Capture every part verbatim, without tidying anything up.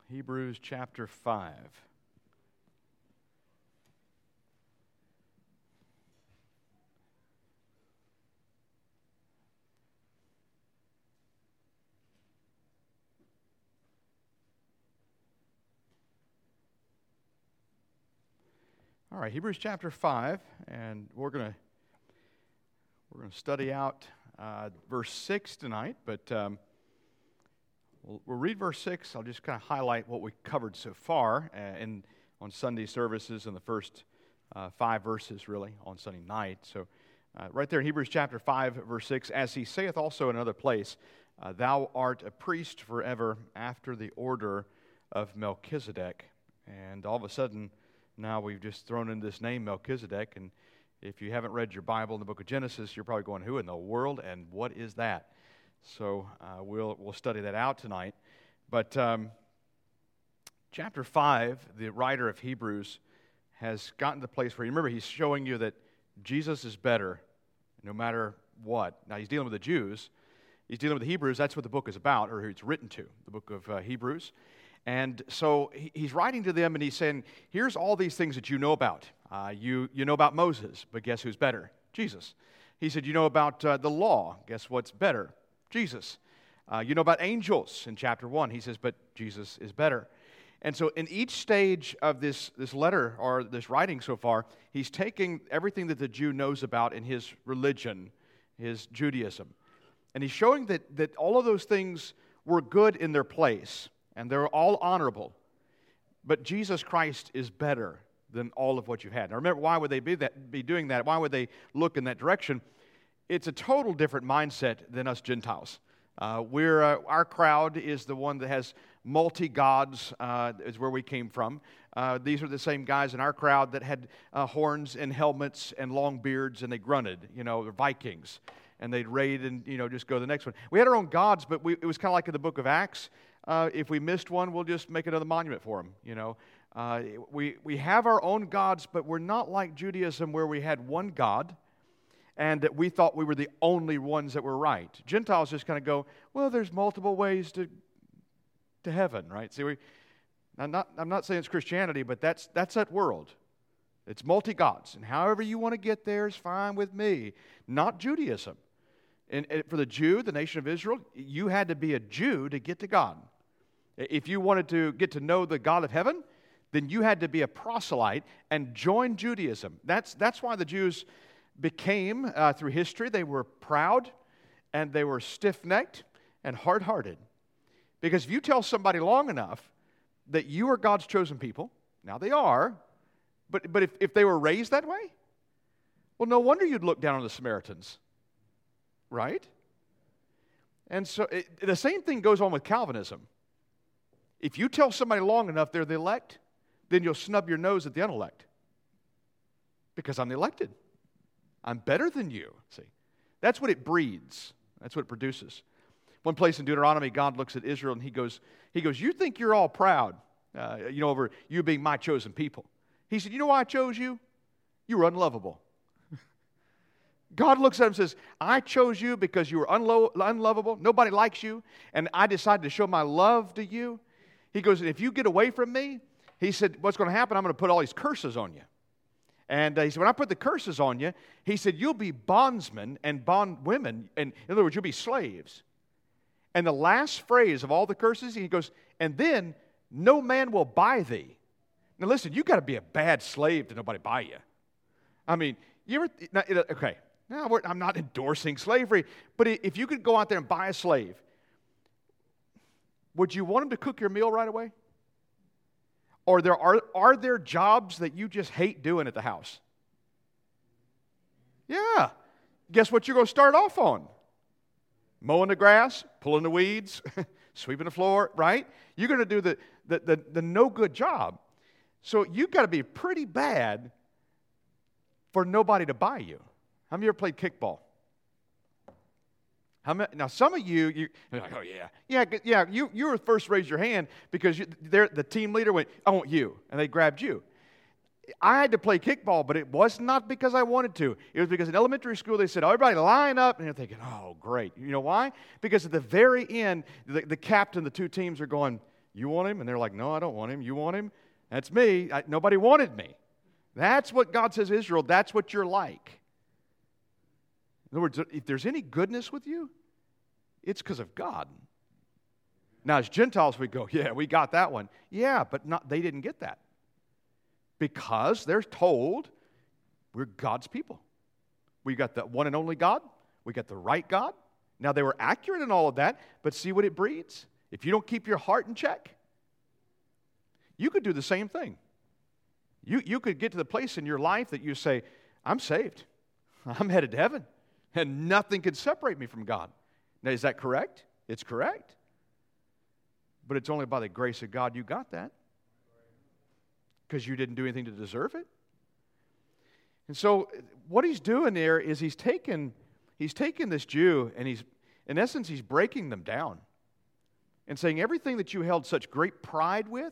Hebrews chapter five. All right, Hebrews chapter five, and we're going to we're going to study out uh, verse six tonight, but um, we'll, we'll read verse six. I'll just kind of highlight what we covered so far uh, in on Sunday services in the first uh, five verses, really, on Sunday night. So uh, right there in Hebrews chapter five, verse six, as he saith also in another place, uh, thou art a priest forever after the order of Melchizedek. And all of a sudden, now we've just thrown in this name Melchizedek, and if you haven't read your Bible in the book of Genesis, you're probably going, who in the world and what is that? So uh, we'll we'll study that out tonight. But um, chapter five, the writer of Hebrews has gotten to the place where, you remember, he's showing you that Jesus is better no matter what. Now, he's dealing with the Jews. He's dealing with the Hebrews. That's what the book is about, or who it's written to, the book of uh, Hebrews. And so he's writing to them, and he's saying, here's all these things that you know about. Uh, you, you know about Moses, but guess who's better? Jesus. He said, you know about uh, the law. Guess what's better? Jesus. Uh, you know about angels in chapter one. He says, but Jesus is better. And so in each stage of this, this letter, or this writing so far, he's taking everything that the Jew knows about in his religion, his Judaism. And he's showing that, that all of those things were good in their place. And they're all honorable. But Jesus Christ is better than all of what you had. Now remember, why would they be that be doing that? Why would they look in that direction? It's a total different mindset than us Gentiles. Uh, we're uh, our crowd is the one that has multi-gods, uh, is where we came from. Uh, these are the same guys in our crowd that had uh, horns and helmets and long beards, and they grunted. You know, they're Vikings. And they'd raid and, you know, just go to the next one. We had our own gods, but we, it was kind of like in the book of Acts. Uh, if we missed one, we'll just make another monument for them, you know. Uh, we, we have our own gods, but we're not like Judaism where we had one God and that we thought we were the only ones that were right. Gentiles just kind of go, well, there's multiple ways to to heaven, right? See, we, I'm not, I'm not saying it's Christianity, but that's, that's that world. It's multi-gods, and however you want to get there is fine with me, not Judaism. And, and for the Jew, the nation of Israel, you had to be a Jew to get to God. If you wanted to get to know the God of heaven, then you had to be a proselyte and join Judaism. That's, that's why the Jews became, uh, through history, they were proud and they were stiff-necked and hard-hearted. Because if you tell somebody long enough that you are God's chosen people, now they are, but, but if, if they were raised that way, well, no wonder you'd look down on the Samaritans. Right? And so it, the same thing goes on with Calvinism. If you tell somebody long enough they're the elect, then you'll snub your nose at the unelect. Because I'm the elected. I'm better than you. See? That's what it breeds. That's what it produces. One place in Deuteronomy, God looks at Israel and he goes, he goes, you think you're all proud, uh, you know, over you being my chosen people. He said, you know why I chose you? You were unlovable. God looks at him and says, I chose you because you were unlo- unlovable. Nobody likes you. And I decided to show my love to you. He goes, if you get away from me, he said, what's going to happen? I'm going to put all these curses on you. And uh, he said, when I put the curses on you, he said, you'll be bondsmen and bondwomen. And in other words, you'll be slaves. And the last phrase of all the curses, he goes, and then no man will buy thee. Now listen, you've got to be a bad slave to nobody buy you. I mean, you ever, now, okay. No, we're, I'm not endorsing slavery, but if you could go out there and buy a slave, would you want him to cook your meal right away? Or there are, are there jobs that you just hate doing at the house? Yeah. Guess what you're going to start off on? Mowing the grass, pulling the weeds, sweeping the floor, right? You're going to do the, the, the, the no-good job. So you've got to be pretty bad for nobody to buy you. How many of you ever played kickball? How many, now, some of you, you, you're like, oh, yeah. Yeah, yeah. You, you were first raised your hand because you, the team leader went, I want you. And they grabbed you. I had to play kickball, but it was not because I wanted to. It was because in elementary school they said, oh, everybody line up. And you're thinking, oh, great. You know why? Because at the very end, the, the captain, the two teams are going, You want him? And they're like, no, I don't want him. You want him? That's me. I, nobody wanted me. That's what God says, Israel, that's what you're like. In other words, if there's any goodness with you, it's because of God. Now, as Gentiles, we go, yeah, we got that one. Yeah, but not, they didn't get that. Because they're told we're God's people. We got the one and only God. We got the right God. Now, they were accurate in all of that, but see what it breeds? If you don't keep your heart in check, you could do the same thing. You, you could get to the place in your life that you say, I'm saved. I'm headed to heaven. And nothing can separate me from God. Now, is that correct? It's correct. But it's only by the grace of God you got that. Because you didn't do anything to deserve it. And so what he's doing there is he's taken, he's taken this Jew and he's, in essence, he's breaking them down. And saying everything that you held such great pride with,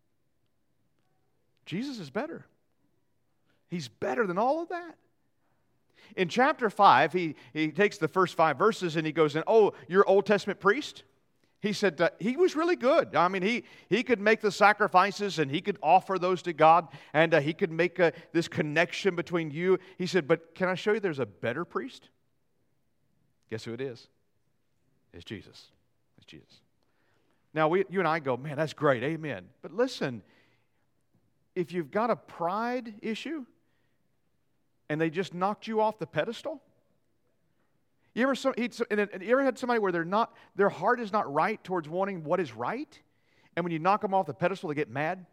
Jesus is better. He's better than all of that. In chapter five, he, he takes the first five verses and he goes, in, oh, you're Old Testament priest? He said uh, he was really good. I mean, he, he could make the sacrifices and he could offer those to God and uh, he could make uh, this connection between you. He said, but can I show you there's a better priest? Guess who it is? It's Jesus. It's Jesus. Now, we, you and I go, man, that's great, amen. But listen, if you've got a pride issue and they just knocked you off the pedestal, you ever, so, you ever had somebody where they're not, their heart is not right towards wanting what is right, and when you knock them off the pedestal, they get mad?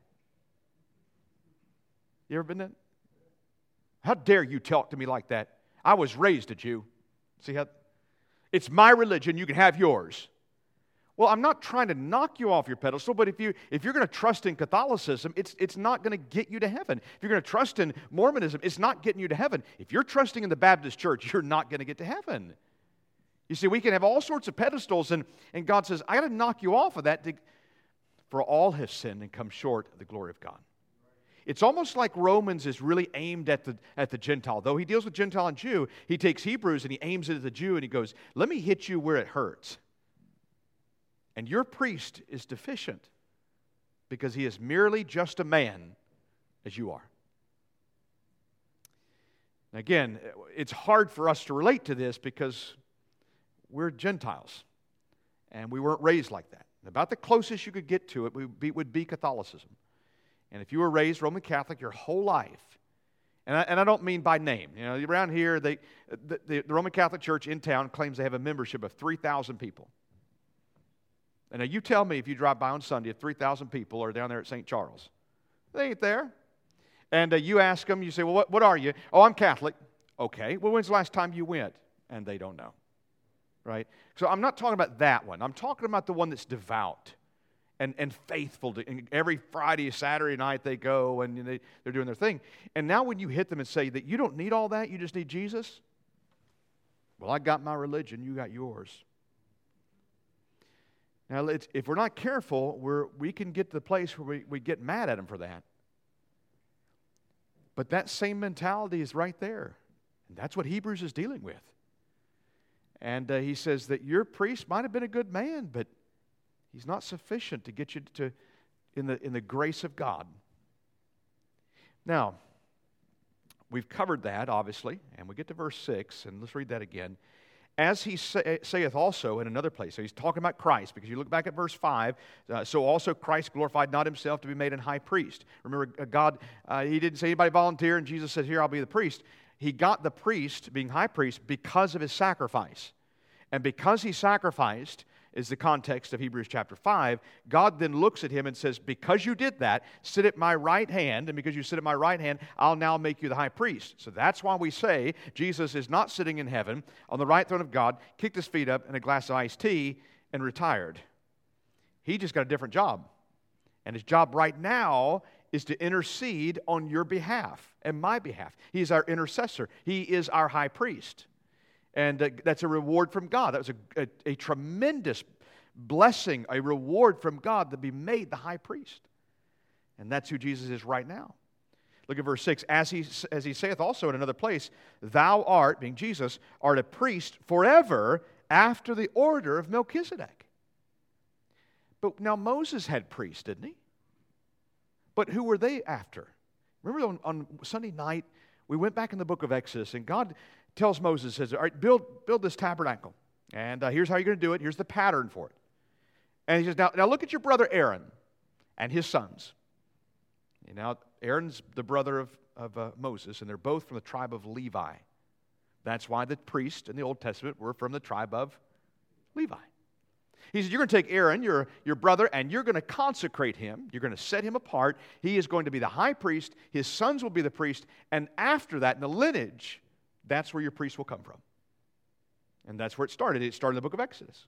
You ever been that? How dare you talk to me like that? I was raised a Jew. See how? It's my religion, you can have yours. Well, I'm not trying to knock you off your pedestal, but if, you, if you're going to trust in Catholicism, it's, it's not going to get you to heaven. If you're going to trust in Mormonism, it's not getting you to heaven. If you're trusting in the Baptist church, you're not going to get to heaven. You see, we can have all sorts of pedestals, and, and God says, I got to knock you off of that, to, for all have sinned and come short of the glory of God. It's almost like Romans is really aimed at the, at the Gentile. Though he deals with Gentile and Jew, he takes Hebrews and he aims it at the Jew, and he goes, let me hit you where it hurts. And your priest is deficient because he is merely just a man as you are. Now again, it's hard for us to relate to this because we're Gentiles and we weren't raised like that. About the closest you could get to it would be, would be Catholicism. And if you were raised Roman Catholic your whole life, and I, and I don't mean by name. You know, around here, they, the, the Roman Catholic Church in town claims they have a membership of three thousand people. And now you tell me if you drive by on Sunday if three thousand people are down there at Saint Charles. They ain't there. And uh, you ask them, you say, well, what, what are you? Oh, I'm Catholic. Okay, well, when's the last time you went? And they don't know, right? So I'm not talking about that one. I'm talking about the one that's devout and, and faithful. To, and every Friday, Saturday night they go and they, they're doing their thing. And now when you hit them and say that you don't need all that, you just need Jesus. Well, I got my religion, you got yours. Now, it's, if we're not careful, we're, we can get to the place where we, we get mad at them for that. But that same mentality is right there. And that's what Hebrews is dealing with. And uh, he says that your priest might have been a good man, but he's not sufficient to get you to in the, in the grace of God. Now, we've covered that, obviously, and we get to verse six, and let's read that again. As he say, saith also in another place. So he's talking about Christ, because you look back at verse five, uh, so also Christ glorified not himself to be made an high priest. Remember, God, uh, he didn't say anybody volunteer, and Jesus said, here, I'll be the priest. He got the priest, being high priest, because of his sacrifice. And because he sacrificed, is the context of Hebrews chapter five, God then looks at him and says, because you did that, sit at my right hand, and because you sit at my right hand, I'll now make you the high priest. So that's why we say Jesus is not sitting in heaven on the right throne of God, kicked his feet up in a glass of iced tea, and retired. He just got a different job. And his job right now is to intercede on your behalf and my behalf. He is our intercessor. He is our high priest. And uh, that's a reward from God. That was a, a, a tremendous blessing, a reward from God to be made the high priest. And that's who Jesus is right now. Look at verse six. As he, as he saith also in another place, thou art, being Jesus, art a priest forever after the order of Melchizedek. But now Moses had priests, didn't he? But who were they after? Remember on, on Sunday night, we went back in the book of Exodus, and God tells Moses, says, all right, build, build this tabernacle. And uh, here's how you're going to do it. Here's the pattern for it. And he says, now, now look at your brother Aaron and his sons. You know, Aaron's the brother of, of uh, Moses, and they're both from the tribe of Levi. That's why the priests in the Old Testament were from the tribe of Levi. He said, you're going to take Aaron, your, your brother, and you're going to consecrate him. You're going to set him apart. He is going to be the high priest. His sons will be the priest. And after that, in the lineage, that's where your priest will come from. And that's where it started. It started in the book of Exodus.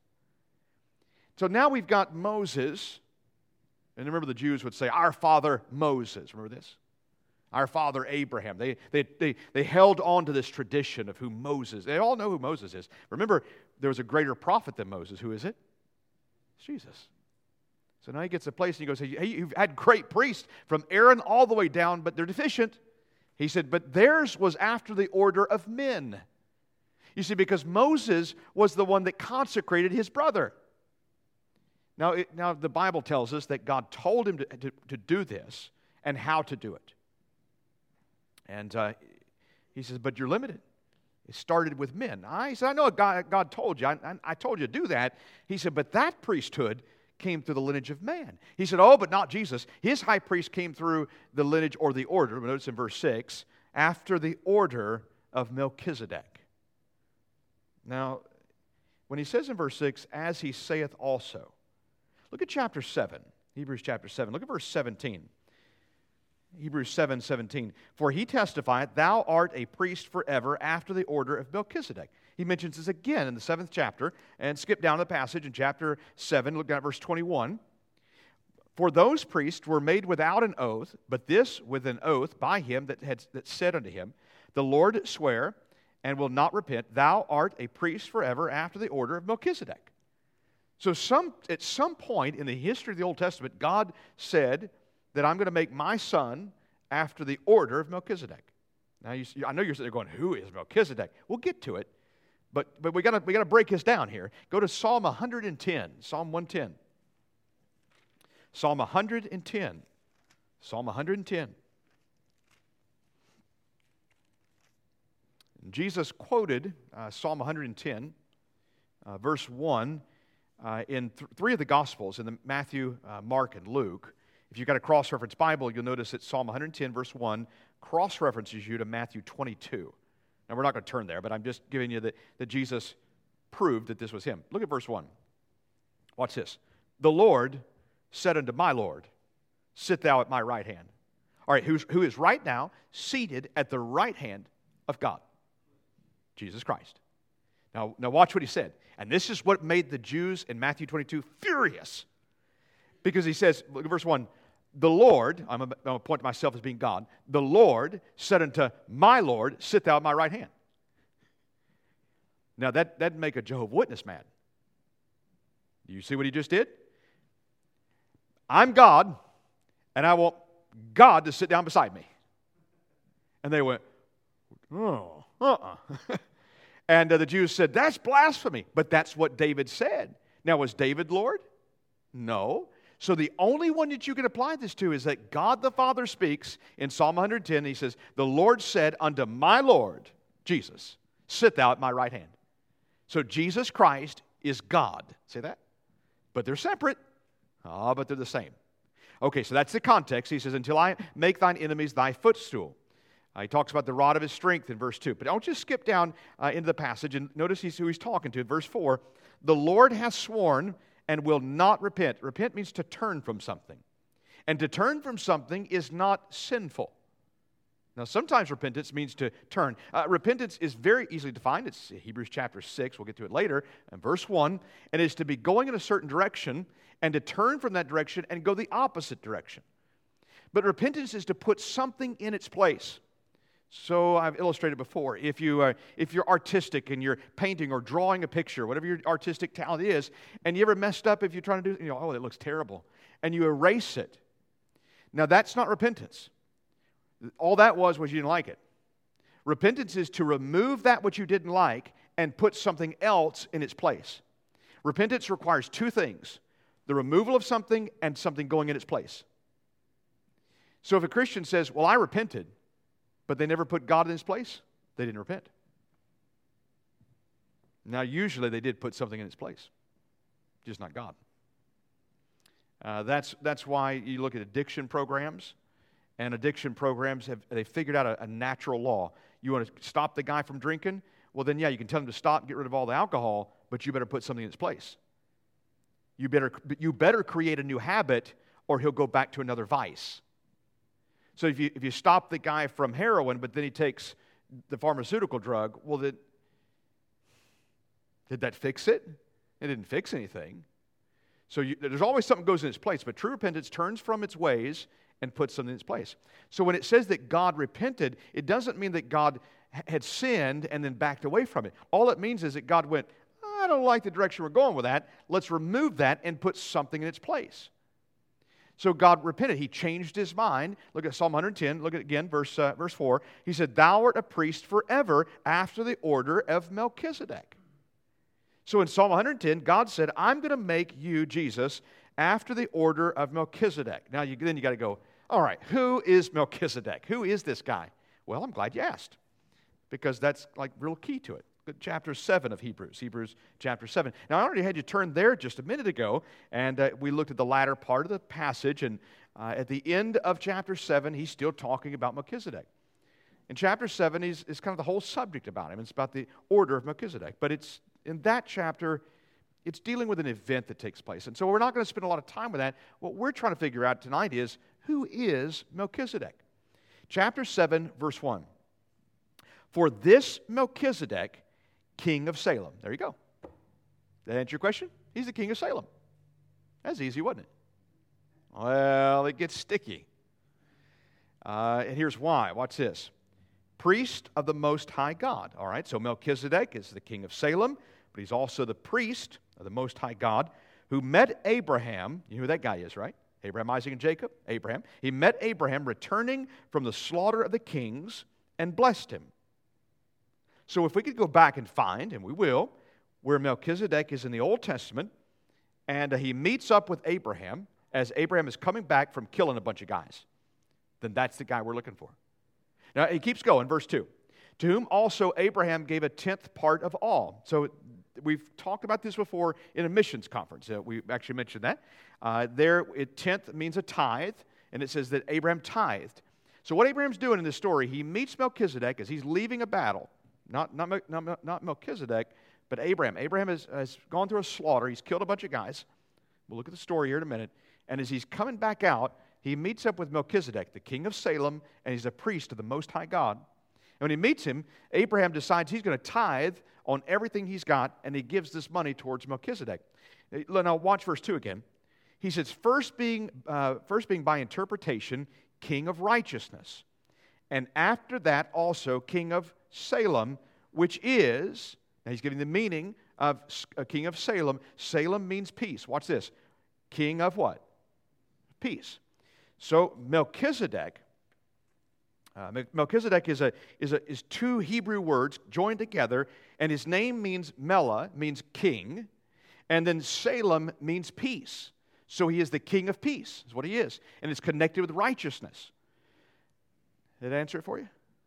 So now we've got Moses. And remember, the Jews would say, our father Moses. Remember this? Our father Abraham. They, they, they, they held on to this tradition of who Moses. They all know who Moses is. Remember, there was a greater prophet than Moses. Who is it? It's Jesus. So now he gets a place and he goes, hey, you've had great priests from Aaron all the way down, but they're deficient. He said, but theirs was after the order of men. You see, because Moses was the one that consecrated his brother. Now, it, now the Bible tells us that God told him to, to, to do this and how to do it. And uh, he says, but you're limited. It started with men. I said, I know God, God told you. I, I, I told you to do that. He said, but that priesthood came through the lineage of man. He said, oh, but not Jesus. His high priest came through the lineage or the order. Notice in verse six, after the order of Melchizedek. Now, when he says in verse six, as he saith also, look at chapter seven, Hebrews chapter seven. Look at verse seventeen. Hebrews seven seventeen. For he testified, thou art a priest forever after the order of Melchizedek. He mentions this again in the seventh chapter. And skip down the passage in chapter seven. Look down at verse twenty-one. For those priests were made without an oath, but this with an oath by him that had that said unto him, the Lord swear, and will not repent, thou art a priest forever after the order of Melchizedek. So some, at some point in the history of the Old Testament, God said that I'm going to make my son after the order of Melchizedek. Now, you, I know you're sitting there going, who is Melchizedek? We'll get to it, but, but we got to we got to break this down here. Go to Psalm one hundred ten, Psalm one ten. Psalm one hundred ten. Psalm one hundred ten. Jesus quoted uh, Psalm one hundred ten, uh, verse one, uh, in th- three of the Gospels, in the Matthew, uh, Mark, and Luke. If you've got a cross-reference Bible, you'll notice that Psalm one hundred ten, verse one, cross-references you to Matthew twenty-two. Now, we're not going to turn there, but I'm just giving you that, that Jesus proved that this was him. Look at verse one. Watch this. The Lord said unto my Lord, sit thou at my right hand. All right, who's, who is right now seated at the right hand of God? Jesus Christ. Now, now watch what he said. And this is what made the Jews in Matthew twenty-two furious. Because he says, look at verse one, the Lord, I'm going to point to myself as being God, the Lord said unto my Lord, sit thou at my right hand. Now, that, that'd make a Jehovah's Witness mad. Do you see what he just did? I'm God, and I want God to sit down beside me. And they went, oh, uh-uh. And uh, the Jews said, that's blasphemy. But that's what David said. Now, was David Lord? No. So the only one that you can apply this to is that God the Father speaks in Psalm one hundred ten. He says, the Lord said unto my Lord, Jesus, sit thou at my right hand. So Jesus Christ is God. See that? But they're separate. Ah, oh, but they're the same. Okay, so that's the context. He says, until I make thine enemies thy footstool. Uh, he talks about the rod of his strength in verse two. But don't just skip down uh, into the passage and notice he's, who he's talking to. In verse four, the Lord hath sworn and will not repent. Repent means to turn from something. And to turn from something is not sinful. Now, sometimes repentance means to turn. Uh, repentance is very easily defined. It's Hebrews chapter six. We'll get to it later. And verse one. And it is to be going in a certain direction and to turn from that direction and go the opposite direction. But repentance is to put something in its place. So I've illustrated before, if, you, uh, if you're artistic and you're painting or drawing a picture, whatever your artistic talent is, and you ever messed up if you're trying to do, you know, oh, it looks terrible, and you erase it. Now, that's not repentance. All that was was you didn't like it. Repentance is to remove that which you didn't like and put something else in its place. Repentance requires two things. the removal of something and something going in its place. So if a Christian says, well, I repented, but they never put God in his place, they didn't repent. Now, usually they did put something in its place, just not God. Uh, that's, that's why you look at addiction programs, and addiction programs, have they figured out a, a natural law. You want to stop the guy from drinking? Well, then, yeah, you can tell him to stop, get rid of all the alcohol, but you better put something in its place. You better, you better create a new habit, or he'll go back to another vice. So if you, if you stop the guy from heroin, but then he takes the pharmaceutical drug, well, then, did that fix it? It didn't fix anything. So you, there's always something goes in its place, but true repentance turns from its ways and puts something in its place. So when it says that God repented, it doesn't mean that God had sinned and then backed away from it. All it means is that God went, I don't like the direction we're going with that. Let's remove that and put something in its place. So God repented. He changed his mind. Look at Psalm one ten. Look at it again, verse, uh, verse four. He said, thou art a priest forever after the order of Melchizedek. So in Psalm one ten, God said, I'm going to make you, Jesus, after the order of Melchizedek. Now, you, then you got to go, all right, who is Melchizedek? Who is this guy? Well, I'm glad you asked, because that's like real key to it. Chapter seven of Hebrews, Hebrews chapter seven. Now, I already had you turn there just a minute ago, and uh, we looked at the latter part of the passage, and uh, at the end of chapter seven, he's still talking about Melchizedek. In chapter seven, he's, it's kind of the whole subject about him. It's about the order of Melchizedek, but it's in that chapter, it's dealing with an event that takes place. And so we're not going to spend a lot of time with that. What we're trying to figure out tonight is, who is Melchizedek? Chapter seven, verse one. For this Melchizedek, king of Salem. There you go. That answer your question? He's the king of Salem. That's easy, wasn't it? Well, it gets sticky. Uh, and here's why. Watch this. Priest of the Most High God. All right, so Melchizedek is the king of Salem, but he's also the priest of the Most High God who met Abraham. You know who that guy is, right? Abraham, Isaac, and Jacob. Abraham. He met Abraham returning from the slaughter of the kings and blessed him. So if we could go back and find, and we will, where Melchizedek is in the Old Testament, and uh, he meets up with Abraham as Abraham is coming back from killing a bunch of guys, then that's the guy we're looking for. Now, he keeps going, verse two. To whom also Abraham gave a tenth part of all. So we've talked about this before in a missions conference. Uh, we actually mentioned that. Uh, there, it, tenth means a tithe, and it says that Abraham tithed. So what Abraham's doing in this story, he meets Melchizedek as he's leaving a battle. Not, not, not, not Melchizedek, but Abraham. Abraham has, has gone through a slaughter. He's killed a bunch of guys. We'll look at the story here in a minute. And as he's coming back out, he meets up with Melchizedek, the king of Salem, and he's a priest of the Most High God. And when he meets him, Abraham decides he's going to tithe on everything he's got, and he gives this money towards Melchizedek. Now, watch verse two again. He says, first being, uh, first being by interpretation, king of righteousness. And after that also king of Salem, which is, now he's giving the meaning of a king of Salem. Salem means peace. Watch this. King of what? Peace. So Melchizedek, uh, Melchizedek is, a, is, a, is two Hebrew words joined together, and his name means Mela, means king, and then Salem means peace. So he is the king of peace, is what he is, and it's connected with righteousness. Did that answer it for you?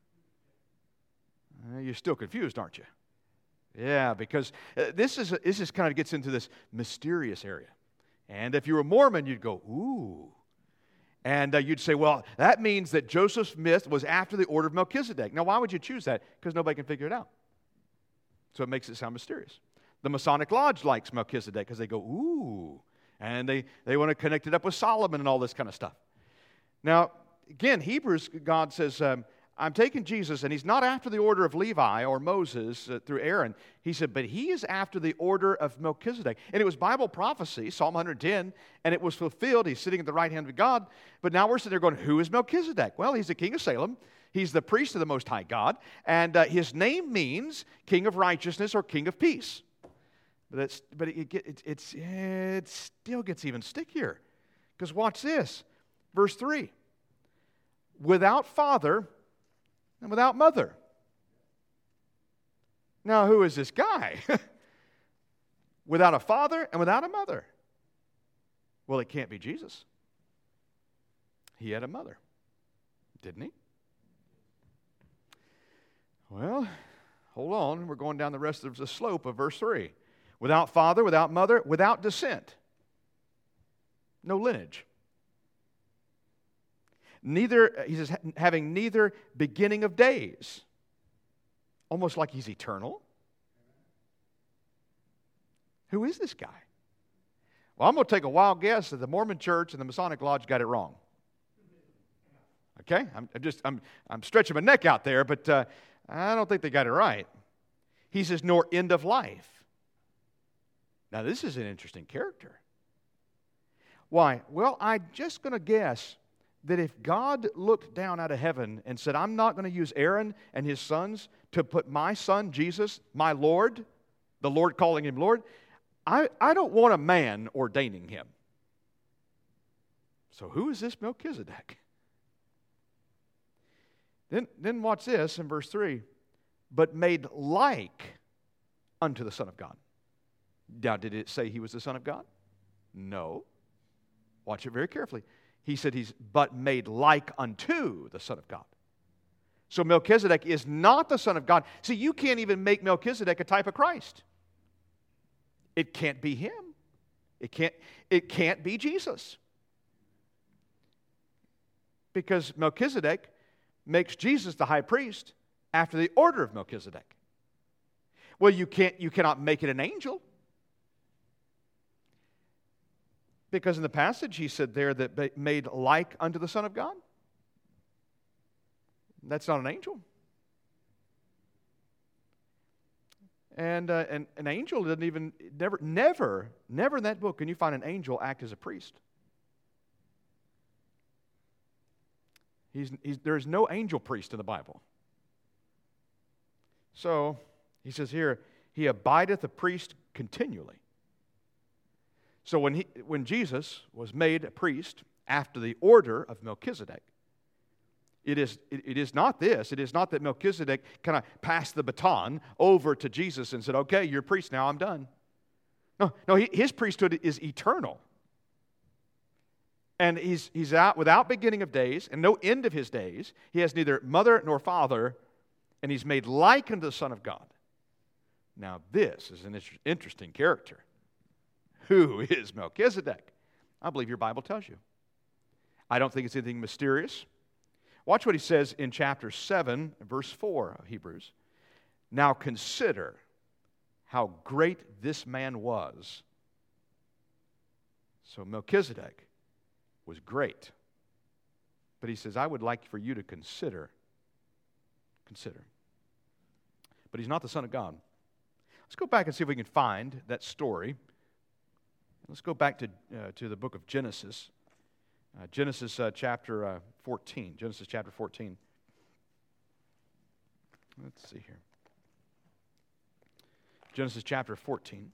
Uh, you're still confused, aren't you? Yeah, because uh, this is this is kind of gets into this mysterious area. And if you were a Mormon, you'd go, ooh. And uh, you'd say, well, that means that Joseph's myth was after the order of Melchizedek. Now, why would you choose that? Because nobody can figure it out. So it makes it sound mysterious. The Masonic Lodge likes Melchizedek because they go, ooh. And they, they want to connect it up with Solomon and all this kind of stuff. Now, again, Hebrews, God says, um, I'm taking Jesus, and he's not after the order of Levi or Moses uh, through Aaron. He said, but he is after the order of Melchizedek. And it was Bible prophecy, Psalm one ten, and it was fulfilled. He's sitting at the right hand of God. But now we're sitting there going, who is Melchizedek? Well, he's the king of Salem. He's the priest of the Most High God. And uh, his name means king of righteousness or king of peace. But, it's, but it, it, it's, it still gets even stickier. Because watch this, verse three. Without father and without mother. Now, who is this guy? Without a father and without a mother. Well, it can't be Jesus. He had a mother, didn't he? Well, hold on. We're going down the rest of the slope of verse three. Without father, without mother, without descent. No lineage. Neither, he says, having neither beginning of days. Almost like he's eternal. Who is this guy? Well, I'm going to take a wild guess that the Mormon Church and the Masonic Lodge got it wrong. Okay? I'm, I'm just, I'm, I'm stretching my neck out there, but uh, I don't think they got it right. He says, nor end of life. Now, this is an interesting character. Why? Well, I'm just going to guess that if God looked down out of heaven and said, I'm not going to use Aaron and his sons to put my son, Jesus, my Lord, the Lord calling him Lord, I, I don't want a man ordaining him. So who is this Melchizedek? Then, then watch this in verse three. But made like unto the Son of God. Now, did it say he was the Son of God? No. Watch it very carefully. He said he's but made like unto the Son of God. So Melchizedek is not the Son of God. See, you can't even make Melchizedek a type of Christ. It can't be him. It can't, it can't be Jesus. Because Melchizedek makes Jesus the high priest after the order of Melchizedek. Well, you can't, you cannot make it an angel. Because in the passage he said there that made like unto the Son of God. That's not an angel. And, uh, and an angel doesn't even, never, never, never in that book can you find an angel act as a priest. He's, he's, there's no angel priest in the Bible. So, he says here, he abideth a priest continually. So when, he, when Jesus was made a priest after the order of Melchizedek, it is, it, it is not this. It is not that Melchizedek kind of passed the baton over to Jesus and said, okay, you're a priest now, I'm done. No, no, he, his priesthood is eternal. And he's, he's out without beginning of days and no end of his days. He has neither mother nor father, and he's made like unto the Son of God. Now this is an interesting character. Who is Melchizedek? I believe your Bible tells you. I don't think it's anything mysterious. Watch what he says in chapter seven, verse four of Hebrews. Now consider how great this man was. So Melchizedek was great. But he says, I would like for you to consider. Consider. But he's not the Son of God. Let's go back and see if we can find that story. Let's go back to, uh, to the book of Genesis. Uh, Genesis uh, chapter uh, fourteen. Genesis chapter fourteen. Let's see here. Genesis chapter fourteen.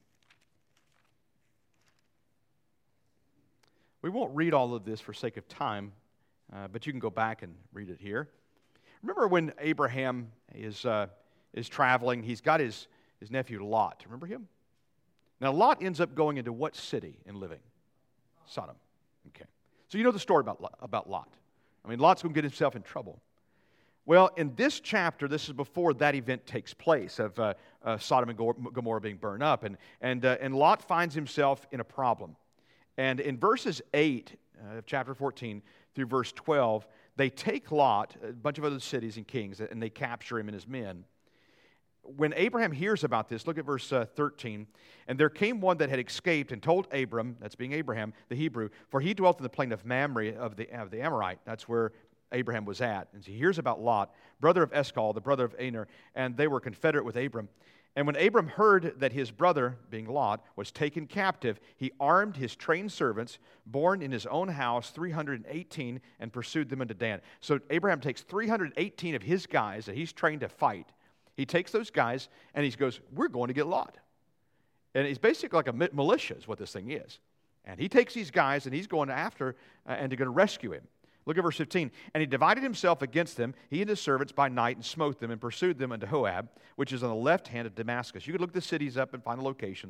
We won't read all of this for sake of time, uh, but you can go back and read it here. Remember when Abraham is, uh, is traveling, he's got his, his nephew Lot. Remember him? Now, Lot ends up going into what city and living? Sodom. Okay. So you know the story about Lot, about Lot. I mean, Lot's going to get himself in trouble. Well, in this chapter, this is before that event takes place of uh, uh, Sodom and Gomorrah being burned up. And, and, uh, and Lot finds himself in a problem. And in verses eight uh, of chapter fourteen through verse twelve, they take Lot, a bunch of other cities and kings, and they capture him and his men. When Abraham hears about this, look at verse uh, thirteen. And there came one that had escaped and told Abram, that's being Abraham, the Hebrew, for he dwelt in the plain of Mamre of the, of the Amorite. That's where Abraham was at. And he hears about Lot, brother of Eshcol, the brother of Aner, and they were confederate with Abram. And when Abram heard that his brother, being Lot, was taken captive, he armed his trained servants, born in his own house, three hundred eighteen, and pursued them into Dan. So Abraham takes three hundred eighteen of his guys that he's trained to fight. He takes those guys and he goes, we're going to get Lot. And he's basically like a militia is what this thing is. And he takes these guys and he's going after uh, and they're going to rescue him. Look at verse fifteen. And he divided himself against them, he and his servants by night, and smote them and pursued them unto Hoab, which is on the left hand of Damascus. You could look the cities up and find the locations.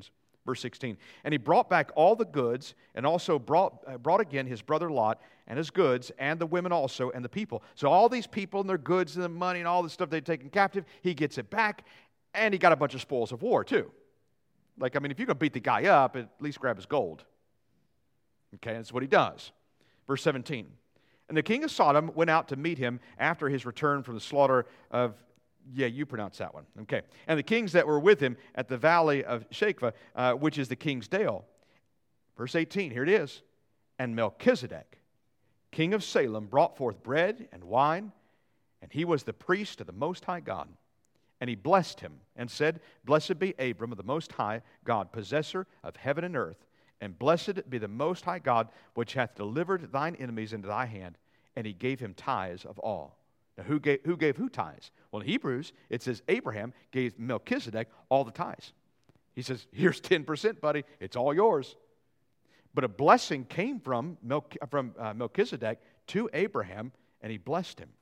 Verse sixteen, and he brought back all the goods, and also brought, uh, brought again his brother Lot, and his goods, and the women also, and the people. So all these people and their goods and the money and all the stuff they'd taken captive, he gets it back, and he got a bunch of spoils of war too. Like, I mean, if you're going to beat the guy up, at least grab his gold. Okay, that's what he does. Verse seventeen, and the king of Sodom went out to meet him after his return from the slaughter of, yeah, you pronounce that one. Okay, and the kings that were with him at the valley of Shekva, uh, which is the king's dale. Verse eighteen, here it is. And Melchizedek, king of Salem, brought forth bread and wine, and he was the priest of the Most High God. And he blessed him and said, Blessed be Abram of the Most High God, possessor of heaven and earth, and blessed be the Most High God, which hath delivered thine enemies into thy hand. And he gave him tithes of all. Now, who gave, who gave who tithes? Well, in Hebrews, it says Abraham gave Melchizedek all the tithes. He says, here's ten percent, buddy. It's all yours. But a blessing came from, Mel, from uh, Melchizedek to Abraham, and he blessed him.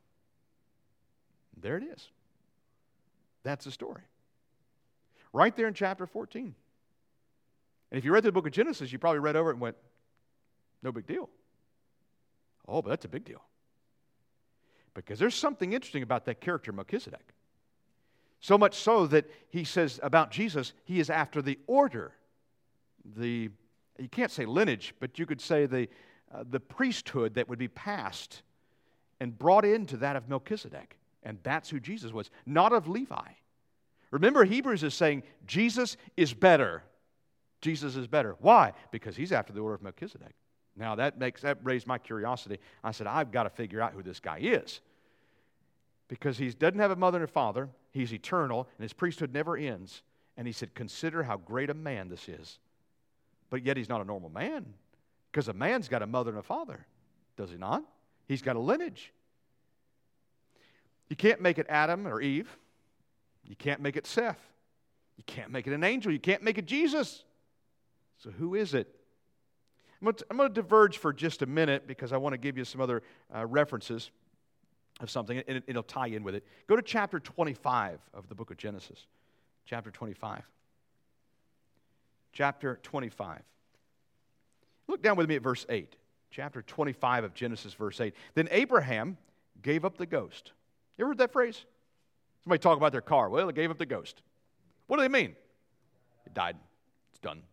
There it is. That's the story. Right there in chapter fourteen. And if you read the book of Genesis, you probably read over it and went, no big deal. Oh, but that's a big deal. Because there's something interesting about that character, Melchizedek. So much so that he says about Jesus, he is after the order, the, you can't say lineage, but you could say the, uh, the priesthood that would be passed and brought into that of Melchizedek. And that's who Jesus was, not of Levi. Remember, Hebrews is saying Jesus is better. Jesus is better. Why? Because he's after the order of Melchizedek. Now, that makes that raised my curiosity. I said, I've got to figure out who this guy is. Because he doesn't have a mother and a father. He's eternal, and his priesthood never ends. And he said, consider how great a man this is. But yet he's not a normal man. Because a man's got a mother and a father. Does he not? He's got a lineage. You can't make it Adam or Eve. You can't make it Seth. You can't make it an angel. You can't make it Jesus. So who is it? I'm going, to, I'm going to diverge for just a minute because I want to give you some other uh, references of something, and it, it'll tie in with it. Go to chapter twenty-five of the book of Genesis. Chapter twenty-five. Chapter twenty-five. Look down with me at verse eight. Chapter twenty-five of Genesis, verse eight. Then Abraham gave up the ghost. You ever heard that phrase? Somebody talk about their car. Well, it gave up the ghost. What do they mean? It died. It's done.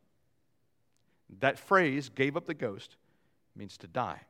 That phrase, gave up the ghost, means to die.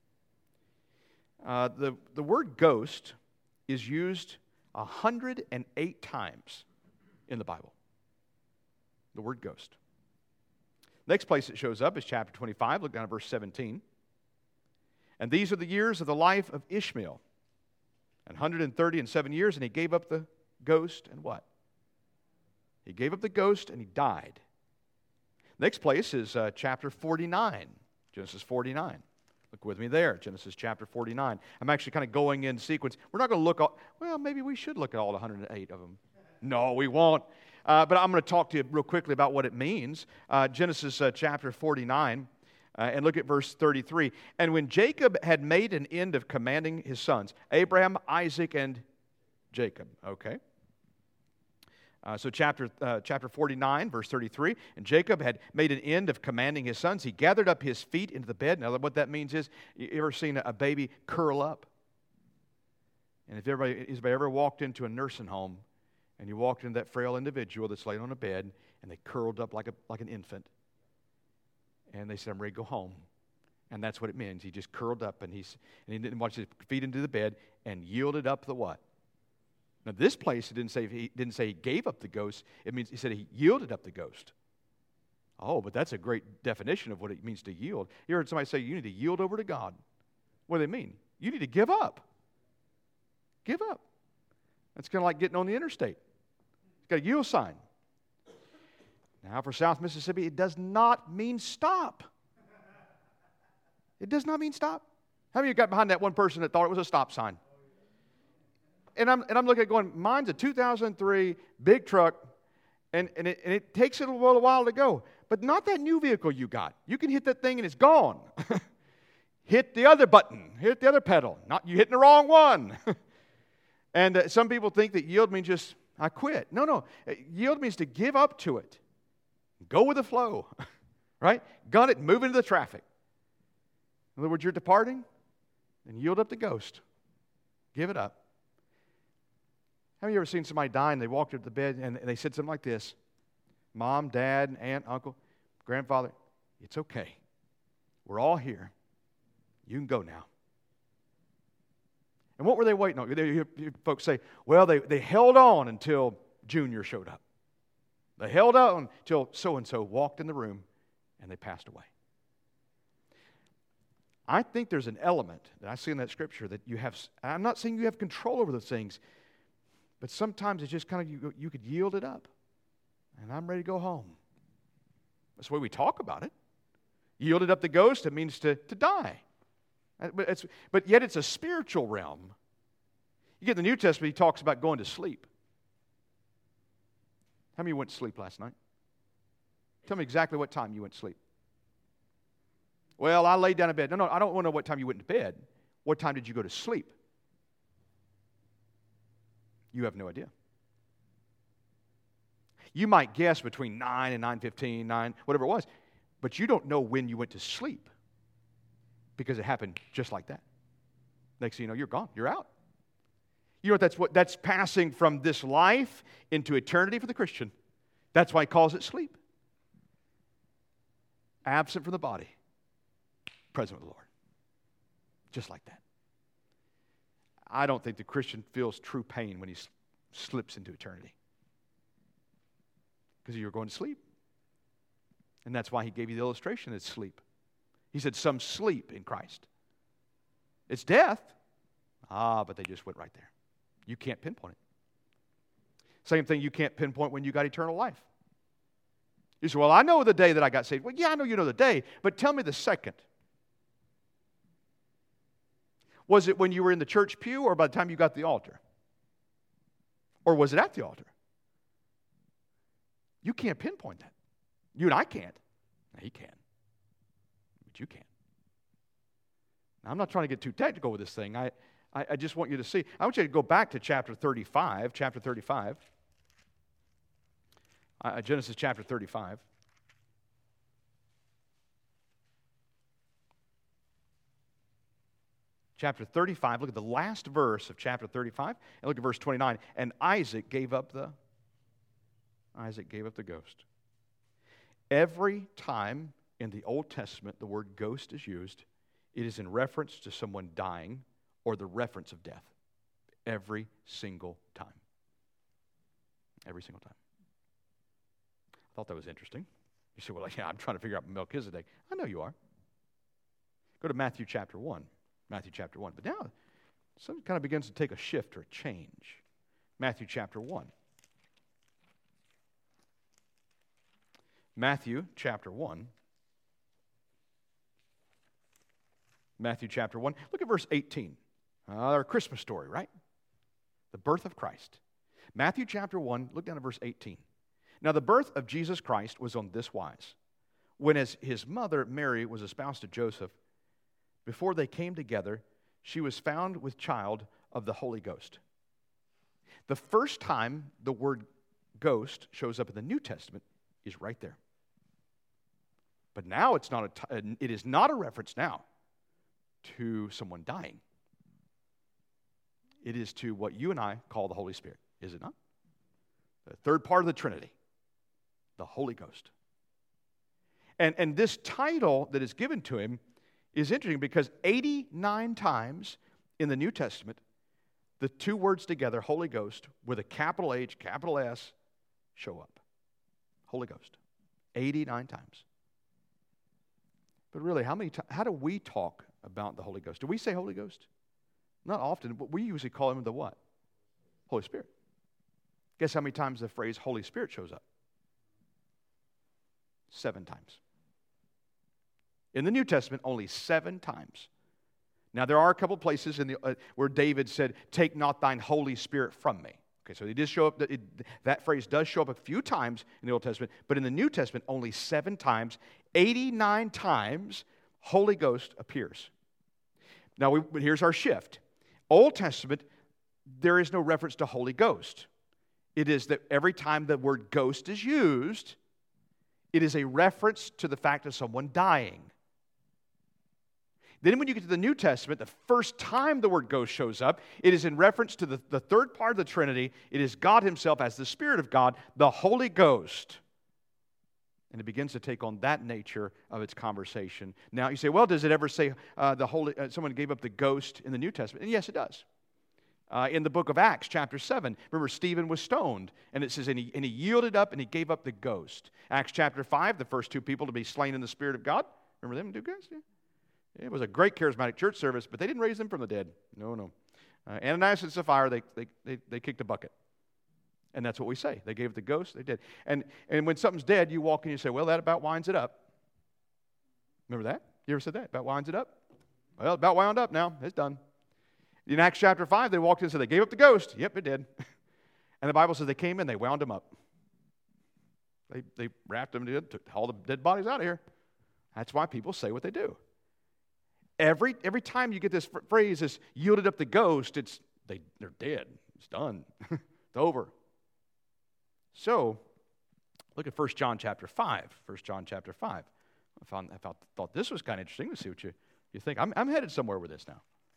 Uh, the, the word ghost is used one hundred eight times in the Bible. The word ghost. Next place it shows up is chapter twenty-five. Look down at verse seventeen. And these are the years of the life of Ishmael. one hundred thirty and seven years, and he gave up the ghost, and what? He gave up the ghost, and he died. Next place is uh, chapter forty-nine, Genesis forty-nine. Look with me there, Genesis chapter forty-nine. I'm actually kind of going in sequence. We're not going to look, all, well, maybe we should look at all one hundred eight of them. No, we won't. Uh, but I'm going to talk to you real quickly about what it means. Uh, Genesis uh, chapter forty-nine, uh, and look at verse thirty-three. And when Jacob had made an end of commanding his sons, Abraham, Isaac, and Jacob. Okay. Uh, so chapter uh, chapter forty-nine, verse thirty-three, and Jacob had made an end of commanding his sons. He gathered up his feet into the bed. Now, what that means is, you ever seen a baby curl up? And if everybody, has anybody ever walked into a nursing home, and you walked into that frail individual that's laying on a bed, and they curled up like a like an infant, and they said, "I'm ready to go home," and that's what it means. He just curled up, and he's and he didn't watch his feet into the bed and yielded up the what? Now, this place, it didn't say he didn't say he gave up the ghost. It means he said he yielded up the ghost. Oh, but that's a great definition of what it means to yield. You heard somebody say you need to yield over to God. What do they mean? You need to give up. Give up. That's kind of like getting on the interstate. It's got a yield sign. Now, for South Mississippi, it does not mean stop. It does not mean stop. How many of you got behind that one person that thought it was a stop sign? And I'm, and I'm looking at going, mine's a two thousand three big truck, and, and, it, and it takes it a little while to go. But not that new vehicle you got. You can hit that thing and it's gone. Hit the other button. Hit the other pedal. Not you hitting the wrong one. And uh, some people think that yield means just, I quit. No, no. Yield means to give up to it. Go with the flow, right? Gun it, move into the traffic. In other words, you're departing, then yield up the ghost. Give it up. Have you ever seen somebody die and they walked up to the bed and they said something like this? Mom, dad, aunt, uncle, grandfather, it's okay. We're all here. You can go now. And what were they waiting on? You hear folks say, well, they, they held on until Junior showed up. They held on until so-and-so walked in the room and they passed away. I think there's an element that I see in that scripture that you have, I'm not saying you have control over those things, but sometimes it's just kind of, you, you could yield it up. And I'm ready to go home. That's the way we talk about it. Yielded up the ghost, it means to, to die. But, it's, but yet it's a spiritual realm. You get in the New Testament, he talks about going to sleep. How many went to sleep last night? Tell me exactly what time you went to sleep. Well, I laid down in bed. No, no, I don't want to know what time you went to bed. What time did you go to sleep? You have no idea. You might guess between nine and nine fifteen, nine, whatever it was, but you don't know when you went to sleep because it happened just like that. Next thing you know, you're gone. You're out. You know what that's what that's passing from this life into eternity for the Christian. That's why he calls it sleep. Absent from the body, present with the Lord. Just like that. I don't think the Christian feels true pain when he slips into eternity. Because you're going to sleep. And that's why he gave you the illustration that sleep. He said some sleep in Christ. It's death. Ah, but they just went right there. You can't pinpoint it. Same thing you can't pinpoint when you got eternal life. You say, well, I know the day that I got saved. Well, yeah, I know you know the day, but tell me the second. Was it when you were in the church pew or by the time you got to the altar? Or was it at the altar? You can't pinpoint that. You and I can't. Now, he can. But you can't. Now, I'm not trying to get too technical with this thing. I, I, I just want you to see. I want you to go back to chapter thirty-five. Chapter thirty-five. Uh, Genesis chapter thirty-five. Chapter thirty-five, look at the last verse of chapter thirty-five, and look at verse twenty-nine. And Isaac gave up the Isaac gave up the ghost. Every time in the Old Testament the word ghost is used, it is in reference to someone dying or the reference of death. Every single time. Every single time. I thought that was interesting. You say, well, yeah, I'm trying to figure out Melchizedek. I know you are. Go to Matthew chapter one. Matthew chapter one. But now, something kind of begins to take a shift or a change. Matthew chapter one. Matthew chapter one. Matthew chapter one. Look at verse eighteen. Uh, our Christmas story, right? The birth of Christ. Matthew chapter one, look down at verse eighteen. Now the birth of Jesus Christ was on this wise. When as his mother Mary was espoused to Joseph, before they came together, she was found with child of the Holy Ghost. The first time the word ghost shows up in the New Testament is right there. But now it's not a t- it is not a reference now to someone dying. It is to what you and I call the Holy Spirit, is it not? The third part of the Trinity, the Holy Ghost. And, and this title that is given to him is interesting because eighty-nine times in the New Testament, the two words together, Holy Ghost, with a capital H, capital S, show up. Holy Ghost. eighty-nine times. But really, how many? T- how do we talk about the Holy Ghost? Do we say Holy Ghost? Not often, but we usually call him the what? Holy Spirit. Guess how many times the phrase Holy Spirit shows up? Seven times. In the New Testament, only seven times. Now, there are a couple places in the uh, where David said, "Take not thine Holy Spirit from me." Okay, so it does show up. It, that phrase does show up a few times in the Old Testament, but in the New Testament, only seven times. eighty-nine times, Holy Ghost appears. Now, we, here's our shift. Old Testament, there is no reference to Holy Ghost. It is that every time the word ghost is used, It is a reference to the fact of someone dying. Then when you get to the New Testament, the first time the word ghost shows up, it is in reference to the, the third part of the Trinity. It is God himself as the Spirit of God, the Holy Ghost. And it begins to take on that nature of its conversation. Now, you say, well, does it ever say uh, the Holy, uh, someone gave up the ghost in the New Testament? And yes, it does. Uh, in the book of Acts, chapter seven, remember Stephen was stoned, and it says, and he, and he yielded up and he gave up the ghost. Acts chapter five, the first two people to be slain in the Spirit of God. Remember them, two guys? Yeah. It was a great charismatic church service, but they didn't raise them from the dead. No, no. Uh, Ananias and Sapphira, they, they, they, they kicked a bucket. And that's what we say. They gave the ghost, they did. And, and when something's dead, you walk in and you say, well, that about winds it up. Remember that? You ever said that? About winds it up? Well, about wound up now. It's done. In Acts chapter five, they walked in and said, they gave up the ghost. Yep, it did. And the Bible says they came in, they wound him up. They, they wrapped him, took all the dead bodies out of here. That's why people say what they do. Every, every time you get this phrase, this yielded up the ghost, it's they, they're dead. It's done. It's over. So, look at First John chapter five. First John chapter five. I, found, I thought, thought this was kind of interesting to see what you, you think. I'm, I'm headed somewhere with this now.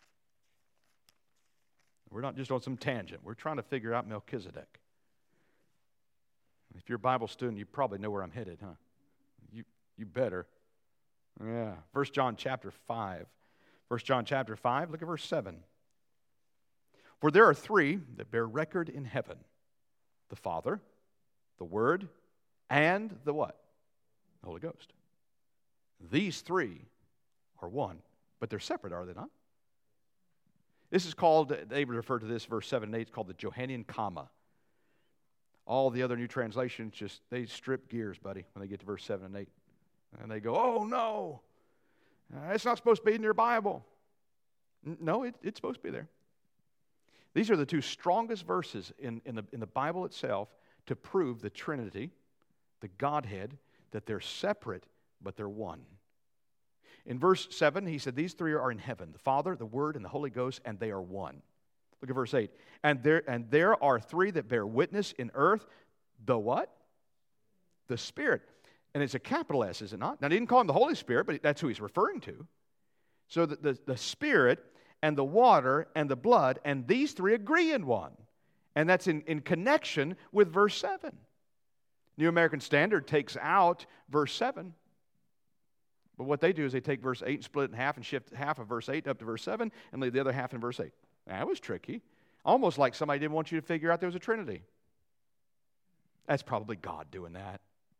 We're not just on some tangent. We're trying to figure out Melchizedek. If you're a Bible student, you probably know where I'm headed, huh? You, you better. Yeah, First John chapter five. First John chapter five, look at verse seven. For there are three that bear record in heaven, the Father, the Word, and the what? The Holy Ghost. These three are one, but they're separate, are they not? This is called, they refer to this, verse seven and eight, it's called the Johannine comma. All the other new translations just, they strip gears, buddy, when they get to verse seven and eight. And they go, oh, no, uh, it's not supposed to be in your Bible. N- no, it, it's supposed to be there. These are the two strongest verses in, in, the, in the Bible itself to prove the Trinity, the Godhead, that they're separate, but they're one. In verse seven, he said, these three are in heaven, the Father, the Word, and the Holy Ghost, and they are one. Look at verse eight. And there, and there are three that bear witness in earth, the what? The Spirit. And it's a capital S, is it not? Now, he didn't call him the Holy Spirit, but that's who he's referring to. So the, the, the Spirit and the water and the blood, and these three agree in one. And that's in, in connection with verse seven. New American Standard takes out verse seven. But what they do is they take verse eight and split it in half and shift half of verse eight up to verse seven and leave the other half in verse eight. That was tricky. Almost like somebody didn't want you to figure out there was a Trinity. That's probably God doing that.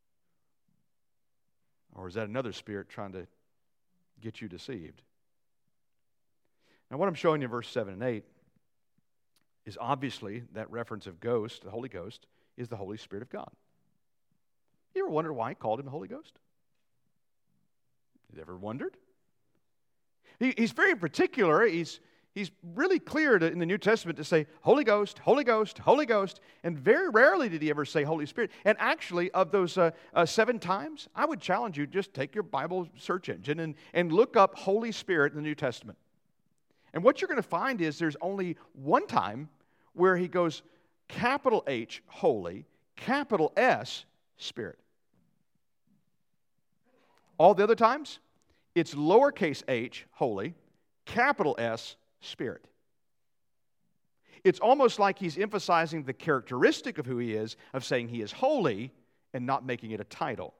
Or is that another spirit trying to get you deceived? Now, what I'm showing you in verse seven and eight is obviously that reference of ghost, the Holy Ghost, is the Holy Spirit of God. You ever wondered why he called him the Holy Ghost? You ever wondered? He, he's very particular. He's, he's really clear to, in the New Testament to say Holy Ghost, Holy Ghost, Holy Ghost, and very rarely did he ever say Holy Spirit. And actually, of those uh, uh, seven times, I would challenge you, just take your Bible search engine and, and look up Holy Spirit in the New Testament. And what you're going to find is there's only one time where he goes capital H, Holy, capital S, Spirit. All the other times, it's lowercase h, holy, capital S, Spirit. It's almost like he's emphasizing the characteristic of who he is, of saying he is holy and not making it a title.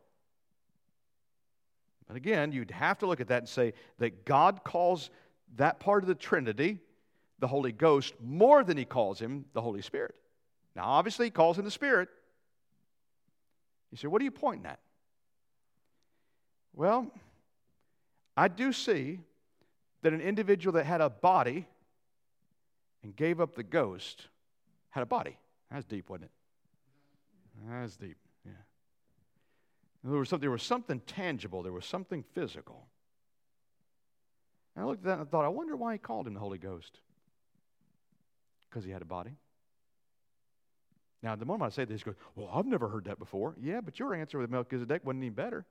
But again, you'd have to look at that and say that God calls that part of the Trinity, the Holy Ghost, more than he calls him the Holy Spirit. Now, obviously, he calls him the Spirit. You say, what are you pointing at? Well, I do see that an individual that had a body and gave up the ghost had a body. That's deep, wasn't it? That's deep, yeah. There was, some, there was something tangible. There was something physical. And I looked at that and I thought, I wonder why he called him the Holy Ghost. Because he had a body. Now, the moment I say this, he goes, well, I've never heard that before. Yeah, but your answer with Melchizedek wasn't any better.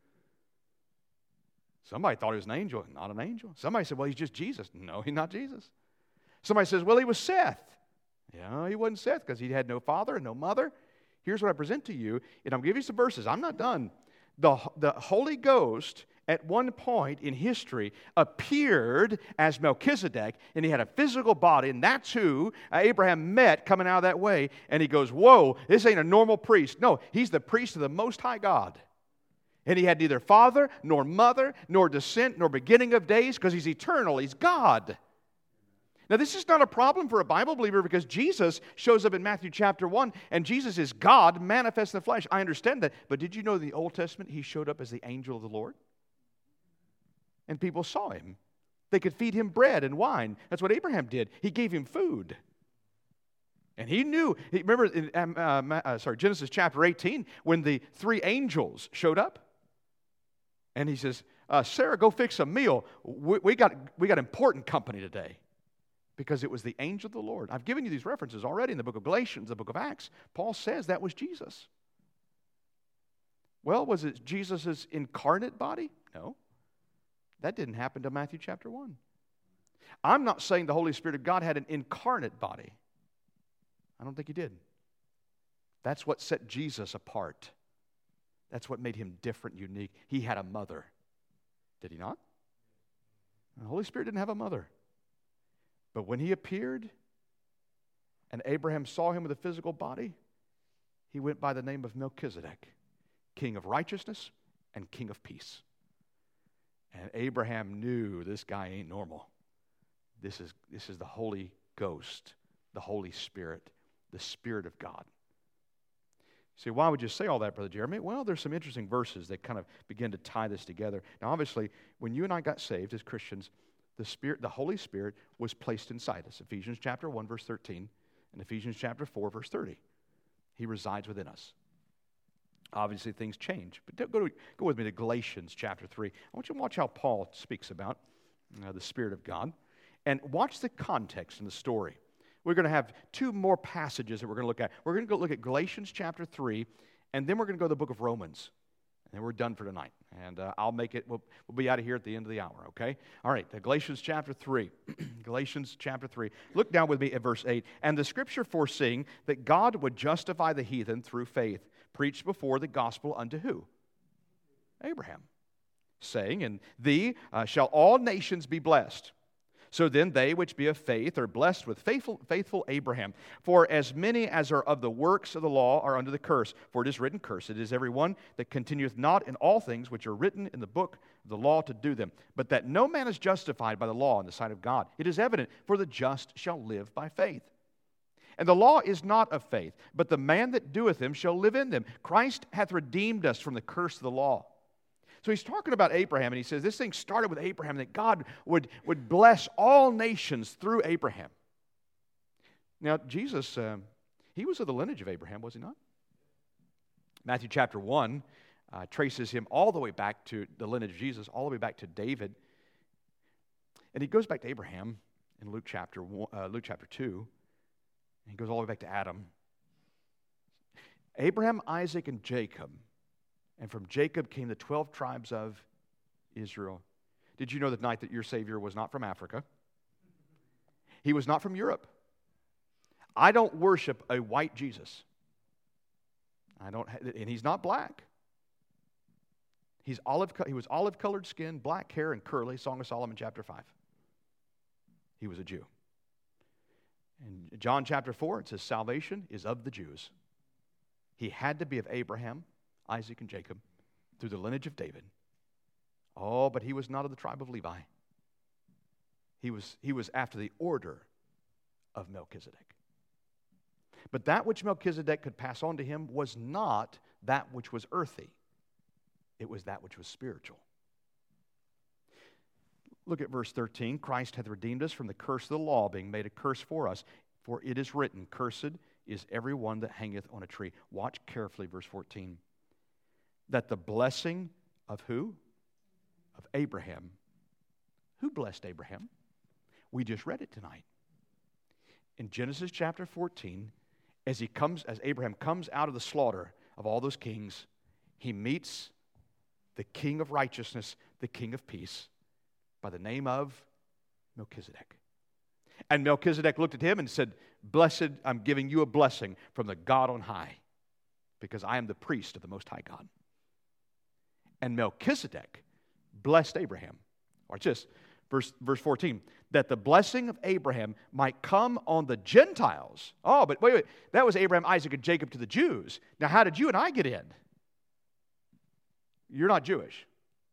Somebody thought he was an angel. Not an angel. Somebody said, well, he's just Jesus. No, he's not Jesus. Somebody says, well, he was Seth. Yeah, he wasn't Seth because he had no father and no mother. Here's what I present to you, and I'm going to give you some verses. I'm not done. the, the Holy Ghost at one point in history appeared as Melchizedek, and he had a physical body, and that's who Abraham met coming out of that way. And he goes, whoa, this ain't a normal priest. No, he's the priest of the Most High God. And he had neither father, nor mother, nor descent, nor beginning of days, because he's eternal, he's God. Now, this is not a problem for a Bible believer because Jesus shows up in Matthew chapter one, and Jesus is God manifest in the flesh. I understand that, but did you know in the Old Testament he showed up as the angel of the Lord? And people saw him. They could feed him bread and wine. That's what Abraham did. He gave him food. And he knew, he, remember in um, uh, uh, sorry, Genesis chapter eighteen, when the three angels showed up, and he says, uh, Sarah, go fix a meal. We, we, got, we got important company today. Because it was the angel of the Lord. I've given you these references already in the book of Galatians, the book of Acts. Paul says that was Jesus. Well, was it Jesus' incarnate body? No. That didn't happen until Matthew chapter one. I'm not saying the Holy Spirit of God had an incarnate body. I don't think he did. That's what set Jesus apart. That's what made him different, unique. He had a mother. Did he not? The Holy Spirit didn't have a mother. But when he appeared and Abraham saw him with a physical body, he went by the name of Melchizedek, king of righteousness and king of peace. And Abraham knew this guy ain't normal. This is, this is the Holy Ghost, the Holy Spirit, the Spirit of God. See, why would you say all that, Brother Jeremy? Well, there's some interesting verses that kind of begin to tie this together. Now, obviously, when you and I got saved as Christians, The Spirit, the Holy Spirit was placed inside us. Ephesians chapter one, verse thirteen, and Ephesians chapter four, verse thirty. He resides within us. Obviously, things change. But go, to, go with me to Galatians chapter three. I want you to watch how Paul speaks about uh, the Spirit of God. And watch the context in the story. We're going to have two more passages that we're going to look at. We're going to go look at Galatians chapter three, and then we're going to go to the book of Romans. And then we're done for tonight. And uh, I'll make it, we'll, we'll be out of here at the end of the hour, okay? All right, Galatians chapter three. Galatians chapter three. Look down with me at verse eight. And the scripture foreseeing that God would justify the heathen through faith, preached before the gospel unto who? Abraham. Saying, in thee uh, shall all nations be blessed. So then they which be of faith are blessed with faithful, faithful Abraham. For as many as are of the works of the law are under the curse. For it is written, cursed is every one that continueth not in all things which are written in the book of the law to do them. But that no man is justified by the law in the sight of God. It is evident, for the just shall live by faith. And the law is not of faith, but the man that doeth them shall live in them. Christ hath redeemed us from the curse of the law. So he's talking about Abraham, and he says this thing started with Abraham, that God would, would bless all nations through Abraham. Now, Jesus, um, he was of the lineage of Abraham, was he not? Matthew chapter one uh, traces him all the way back to the lineage of Jesus, all the way back to David. And he goes back to Abraham in Luke chapter, one, uh, Luke chapter two, and he goes all the way back to Adam. Abraham, Isaac, and Jacob. And from Jacob came the twelve tribes of Israel. Did you know tonight that your Savior was not from Africa? He was not from Europe. I don't worship a white Jesus. I don't, and he's not black. He's olive. He was olive-colored skin, black hair, and curly. Song of Solomon, chapter five. He was a Jew. In John chapter four, it says salvation is of the Jews. He had to be of Abraham, Isaac, and Jacob, through the lineage of David. Oh, but he was not of the tribe of Levi. He was, he was after the order of Melchizedek. But that which Melchizedek could pass on to him was not that which was earthy. It was that which was spiritual. Look at verse thirteen. Christ hath redeemed us from the curse of the law, being made a curse for us. For it is written, cursed is every one that hangeth on a tree. Watch carefully, verse fourteen. That the blessing of who? Of Abraham. Who blessed Abraham? We just read it tonight. In Genesis chapter fourteen, as he comes, as Abraham comes out of the slaughter of all those kings, he meets the King of righteousness, the King of peace, by the name of Melchizedek. And Melchizedek looked at him and said, blessed, I'm giving you a blessing from the God on high, because I am the priest of the Most High God. And Melchizedek blessed Abraham. Watch this, verse, verse fourteen. That the blessing of Abraham might come on the Gentiles. Oh, but wait, wait. That was Abraham, Isaac, and Jacob to the Jews. Now, how did you and I get in? You're not Jewish.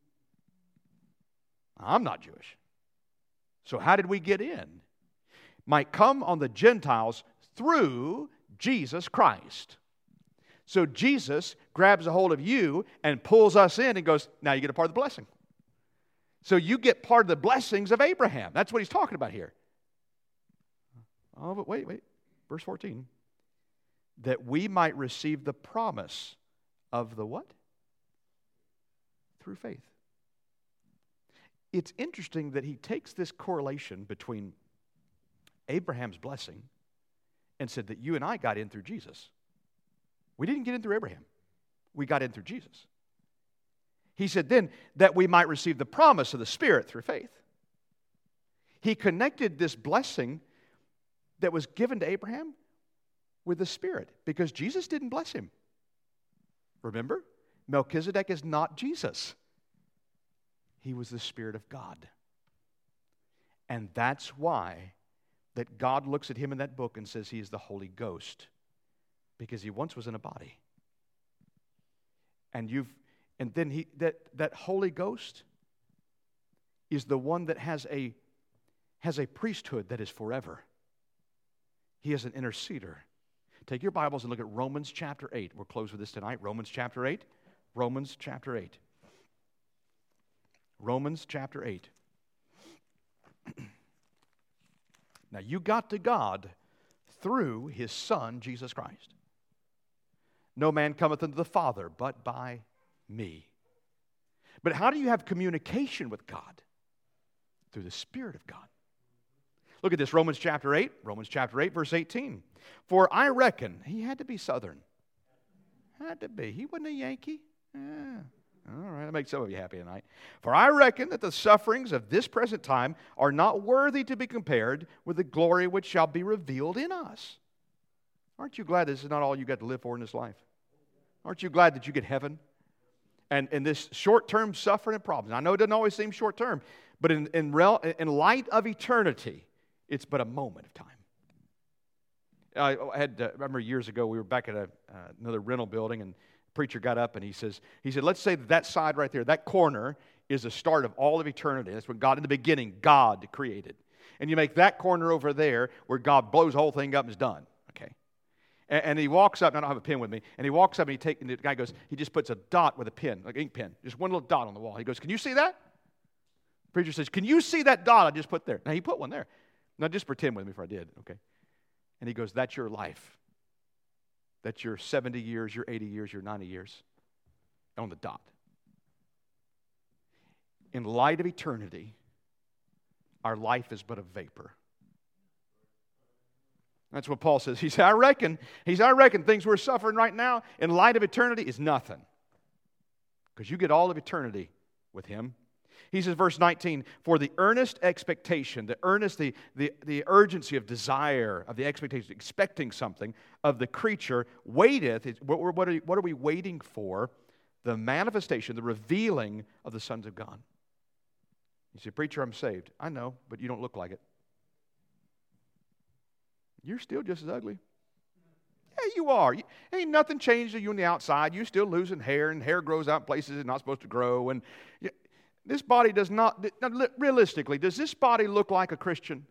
I'm not Jewish. So how did we get in? Might come on the Gentiles through Jesus Christ. So Jesus grabs a hold of you and pulls us in and goes, now you get a part of the blessing. So you get part of the blessings of Abraham. That's what he's talking about here. Oh, but wait, wait. Verse fourteen. That we might receive the promise of the what? Through faith. It's interesting that he takes this correlation between Abraham's blessing and said that you and I got in through Jesus. We didn't get in through Abraham. We got in through Jesus. He said then that we might receive the promise of the Spirit through faith. He connected this blessing that was given to Abraham with the Spirit because Jesus didn't bless him. Remember? Melchizedek is not Jesus. He was the Spirit of God. And that's why that God looks at him in that book and says he is the Holy Ghost because he once was in a body. And you've And then he that, that Holy Ghost is the one that has a, has a priesthood that is forever. He is an interceder. Take your Bibles and look at Romans chapter eight. We'll close with this tonight. Romans chapter eight. Romans chapter eight. Romans chapter eight. Now you got to God through His Son, Jesus Christ. No man cometh unto the Father but by me. But how do you have communication with God? Through the Spirit of God. Look at this, Romans chapter eight, Romans chapter eight, verse eighteen. For I reckon, he had to be Southern. Had to be. He wasn't a Yankee. Yeah. All right, that makes some of you happy tonight. For I reckon that the sufferings of this present time are not worthy to be compared with the glory which shall be revealed in us. Aren't you glad this is not all you got to live for in this life? Aren't you glad that you get heaven? And, and this short-term suffering and problems. I know it doesn't always seem short-term, but in, in, rel, in light of eternity, it's but a moment of time. I had, uh, remember years ago, we were back at a, uh, another rental building, and the preacher got up and he says, he said, let's say that that side right there, that corner is the start of all of eternity. That's when God, in the beginning, God created. And you make that corner over there where God blows the whole thing up and is done. Okay. And, and he walks up, and I don't have a pen with me, and he walks up and he take, and the guy goes, he just puts a dot with a pen, like an ink pen, just one little dot on the wall. He goes, can you see that? The preacher says, can you see that dot I just put there? Now he put one there. Now just pretend with me if I did, okay? And he goes, that's your life. That's your seventy years, your eighty years, your ninety years on the dot. In light of eternity, our life is but a vapor. That's what Paul says. He said, I reckon, he said, I reckon things we're suffering right now in light of eternity is nothing. Because you get all of eternity with Him. He says, verse nineteen, for the earnest expectation, the earnest, the, the, the urgency of desire, of the expectation, expecting something of the creature, waiteth, what, what, are, what are we waiting for? The manifestation, the revealing of the sons of God. You say, preacher, I'm saved. I know, but you don't look like it. You're still just as ugly. Yeah, you are. You, ain't nothing changed to you on the outside. You're still losing hair, and hair grows out in places it's not supposed to grow, and you, this body does not, realistically, does this body look like a Christian?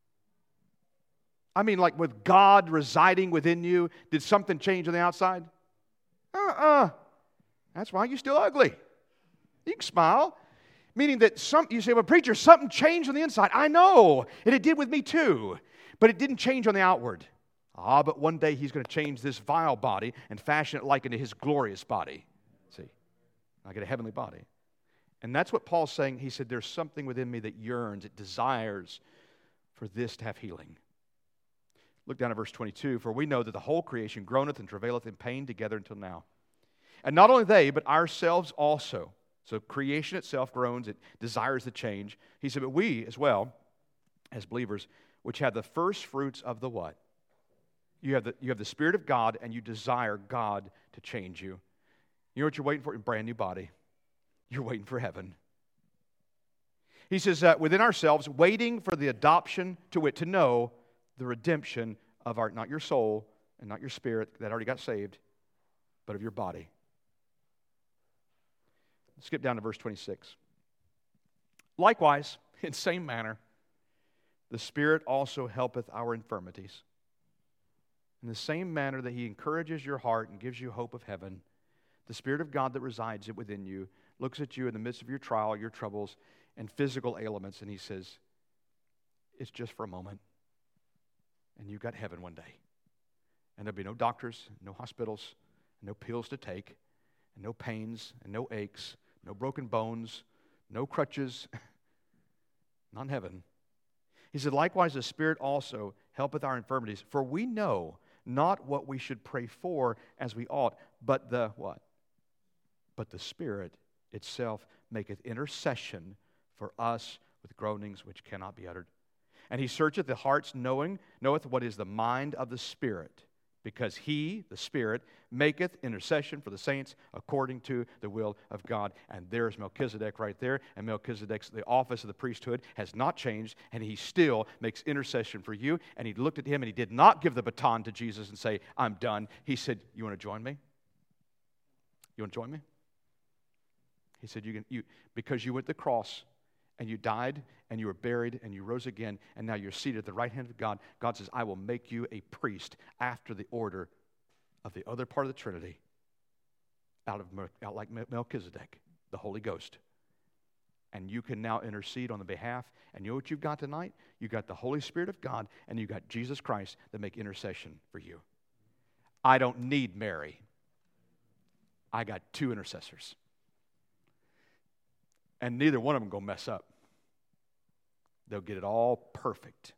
I mean, like with God residing within you, did something change on the outside? Uh-uh. That's why you're still ugly. You can smile. Meaning that some, you say, well, preacher, something changed on the inside. I know, and it did with me too. But it didn't change on the outward. Ah, but one day He's going to change this vile body and fashion it like into His glorious body. See, I get a heavenly body. And that's what Paul's saying. He said, there's something within me that yearns, it desires for this to have healing. Look down at verse twenty-two. For we know that the whole creation groaneth and travaileth in pain together until now. And not only they, but ourselves also. So creation itself groans, it desires the change. He said, but we as well, as believers, which have the first fruits of the what? You have the, you have the Spirit of God, and you desire God to change you. You know what you're waiting for? A brand new body. You're waiting for heaven. He says, uh, within ourselves, waiting for the adoption, to wit, to know the redemption of our, not your soul and not your spirit that already got saved, but of your body. Skip down to verse twenty-six. Likewise, in same manner, the Spirit also helpeth our infirmities. In the same manner that He encourages your heart and gives you hope of heaven, the Spirit of God that resides within you looks at you in the midst of your trial, your troubles, and physical ailments, and He says, it's just for a moment, and you've got heaven one day. And there'll be no doctors, no hospitals, no pills to take, and no pains, and no aches, no broken bones, no crutches, not in heaven. He said, likewise the Spirit also helpeth our infirmities, for we know not what we should pray for as we ought, but the what? But the Spirit itself maketh intercession for us with groanings which cannot be uttered. And He searcheth the hearts, knowing, knoweth what is the mind of the Spirit, because He, the Spirit, maketh intercession for the saints according to the will of God. And there's Melchizedek right there. And Melchizedek's, the office of the priesthood has not changed, and he still makes intercession for you. And he looked at him, and he did not give the baton to Jesus and say, I'm done. He said, you want to join me? You want to join me? He said, you can, you, because you went to the cross, and you died, and you were buried, and you rose again, and now you're seated at the right hand of God. God says, I will make you a priest after the order of the other part of the Trinity, out of out like Melchizedek, the Holy Ghost. And you can now intercede on the behalf. And you know what you've got tonight? You've got the Holy Spirit of God, and you've got Jesus Christ that make intercession for you. I don't need Mary. I got two intercessors. And neither one of them going to mess up. They'll get it all perfect.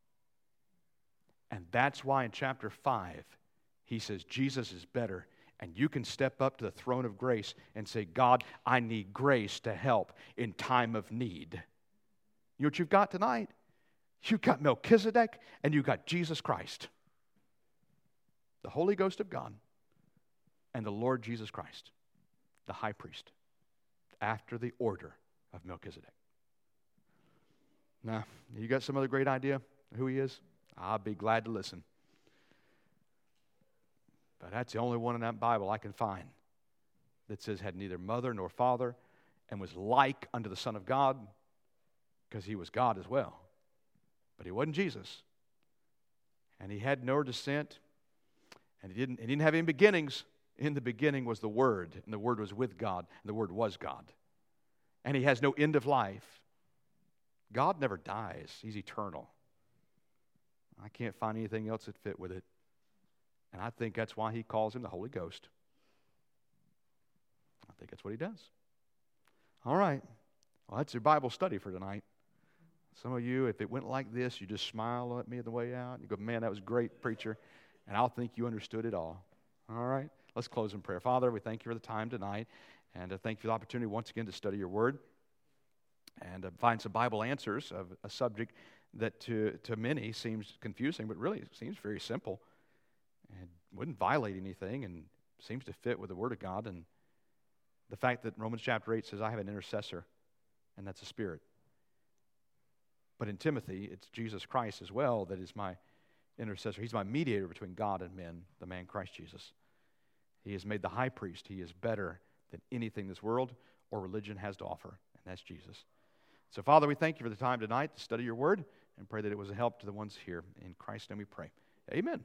And that's why in chapter five, he says Jesus is better. And you can step up to the throne of grace and say, God, I need grace to help in time of need. You know what you've got tonight? You've got Melchizedek and you've got Jesus Christ, the Holy Ghost of God, and the Lord Jesus Christ, the high priest, after the order of Melchizedek. Now, you got some other great idea who he is? I'll be glad to listen. But that's the only one in that Bible I can find that says had neither mother nor father and was like unto the Son of God, because he was God as well. But he wasn't Jesus. And he had no descent, and he didn't, he didn't have any beginnings. In the beginning was the Word, and the Word was with God, and the Word was God. And he has no end of life. God never dies. He's eternal. I can't find anything else that fit with it. And I think that's why he calls him the Holy Ghost. I think that's what he does. All right. Well, that's your Bible study for tonight. Some of you, if it went like this, you just smile at me on the way out. You go, man, that was great, preacher. And I'll think you understood it all. All right. Let's close in prayer. Father, we thank you for the time tonight. And I thank you for the opportunity once again to study your word and uh, find some Bible answers of a subject that to, to many seems confusing, but really seems very simple and wouldn't violate anything and seems to fit with the Word of God. And the fact that Romans chapter eight says, I have an intercessor, and that's a spirit. But in Timothy, it's Jesus Christ as well that is my intercessor. He's my mediator between God and men, the man Christ Jesus. He is made the high priest. He is better than anything this world or religion has to offer, and that's Jesus. So, Father, we thank you for the time tonight to study your word and pray that it was a help to the ones here. In Christ's name we pray. Amen.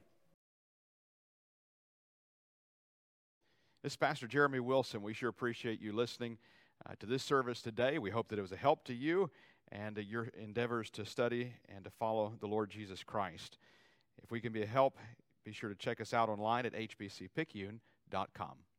This is Pastor Jeremy Wilson. We sure appreciate you listening uh, to this service today. We hope that it was a help to you and uh, your endeavors to study and to follow the Lord Jesus Christ. If we can be a help, be sure to check us out online at h b c picayune dot com.